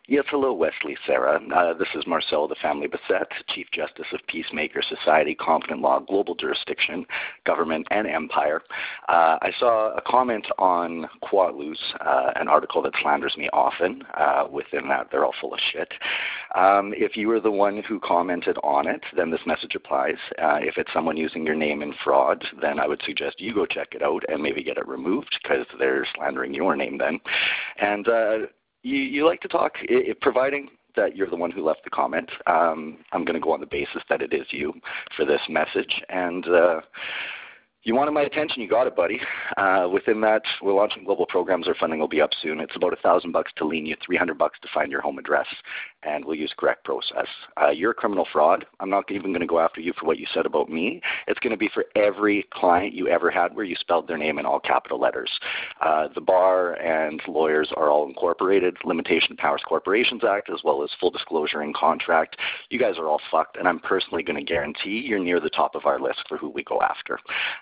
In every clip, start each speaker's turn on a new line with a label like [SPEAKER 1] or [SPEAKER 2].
[SPEAKER 1] Yes, hello, Wesley, Sarah. This is Marcel, the Family Bassett, Chief Justice of Peacemaker Society, Competent Law, Global Jurisdiction, Government, and Empire. I saw a comment on Quatloos, an article that slanders me often. Within that, they're all full of shit. If you were the one who commented on it, then this message applies. If it's someone using your name in fraud, then I would suggest you go check it out and maybe get it removed because they're slandering your name then. And you like to talk, providing that you're the one who left the comment. I'm going to go on the basis that it is you for this message. And you wanted my attention, you got it, buddy. Within that, we're launching global programs. Our funding will be up soon. It's about $1,000 to lien you, $300 to find your home address, and we'll use correct process. You're a criminal fraud. I'm not even going to go after you for what you said about me. It's going to be for every client you ever had where you spelled their name in all capital letters. The bar and lawyers are all incorporated, Limitation of Powers Corporations Act, as well as full disclosure in contract. You guys are all fucked, and I'm personally going to guarantee you're near the top of our list for who we go after.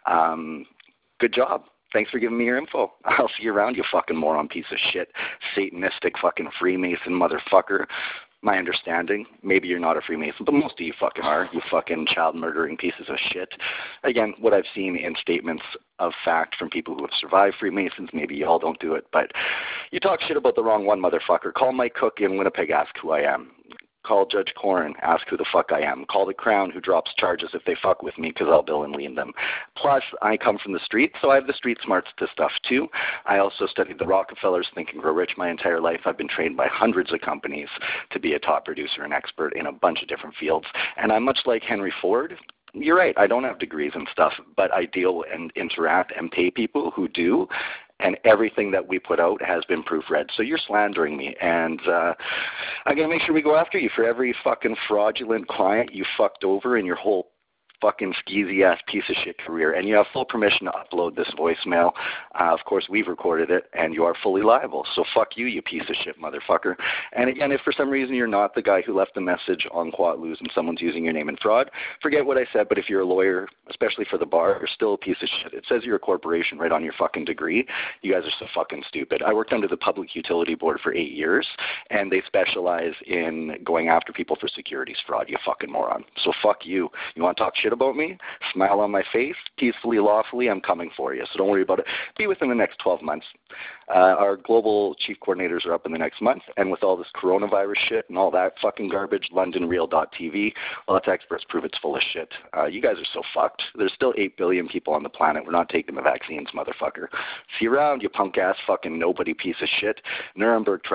[SPEAKER 1] Good job. Thanks for giving me your info. I'll see you around, you fucking moron piece of shit, satanistic fucking Freemason motherfucker. My understanding, maybe you're not a Freemason, but most of you fucking are, you fucking child murdering pieces of shit. Again, what I've seen in statements of fact from people who have survived Freemasons, maybe y'all don't do it, but you talk shit about the wrong one, motherfucker. Call Mike Cook in Winnipeg, ask who I am. Call Judge Corrin, ask who the fuck I am. Call the Crown, who drops charges if they fuck with me because I'll bill and lien them. Plus, I come from the street, so I have the street smarts to stuff too. I also studied the Rockefellers, Think and Grow Rich my entire life. I've been trained by hundreds of companies to be a top producer and expert in a bunch of different fields. And I'm much like Henry Ford. You're right, I don't have degrees and stuff, but I deal and interact and pay people who do. And everything that we put out has been proofread. So you're slandering me. And I'm going to make sure we go after you for every fucking fraudulent client you fucked over in your whole fucking skeezy-ass piece of shit career. And you have full permission to upload this voicemail. Of course, we've recorded it, and you are fully liable. So fuck you, you piece of shit motherfucker. And again, if for some reason you're not the guy who left the message on Quatloos and someone's using your name in fraud, forget what I said, but if you're a lawyer, especially for the bar, you're still a piece of shit. It says you're a corporation right on your fucking degree. You guys are so fucking stupid. I worked under the Public Utility Board for 8 years, and they specialize in going after people for securities fraud, you fucking moron. So fuck you. You want to talk shit about me? Smile on my face, peacefully, lawfully, I'm coming for you. So don't worry about it. Be within the next 12 months. Our global chief coordinators are up in the next month, and with all this coronavirus shit and all that fucking garbage, LondonReal.tv, well, its experts prove it's full of shit. You guys are so fucked. There's still 8 billion people on the planet. We're not taking the vaccines, motherfucker. See you around, you punk-ass fucking nobody piece of shit. Nuremberg